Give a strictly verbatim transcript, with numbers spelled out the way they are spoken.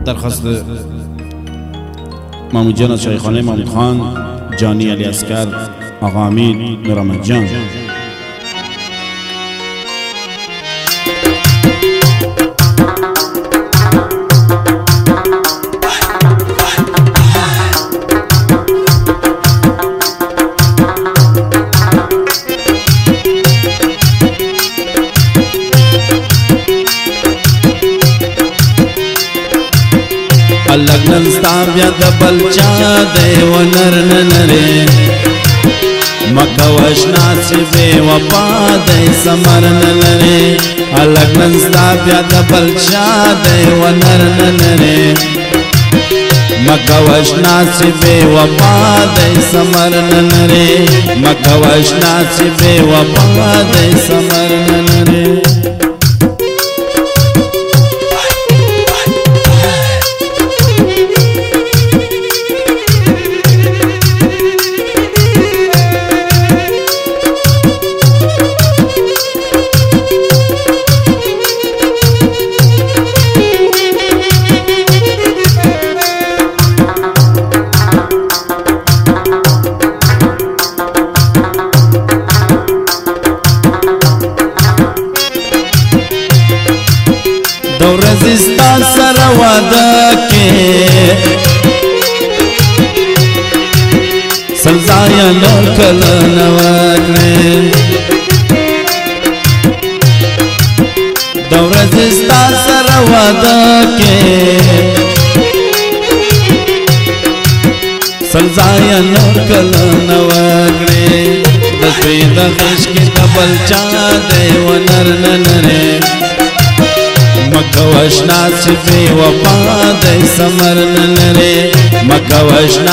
درخواست محمود جان شیخانه محمود خان جانی علی اسکر آقا امیر نورآمد جان. अलग नंस्ता ब्या दबल चा दे व नर नरे मकवशना से बे वफा दे समर नरे अलग नंस्ता ब्या दबल चा दे व नर नरे मकवशना से बे वफा दे समर नरे मकवशना से बे वफा दे समर नरे रजिस्ता सरवादा के सल्जाया नकल नवने दो रजिस्ता सरवादा के सल्जाया नकल नवने दसवीं दश के कबल चा दे व नर नरे मकवशना से बे वफा दे समर नरे मकवशना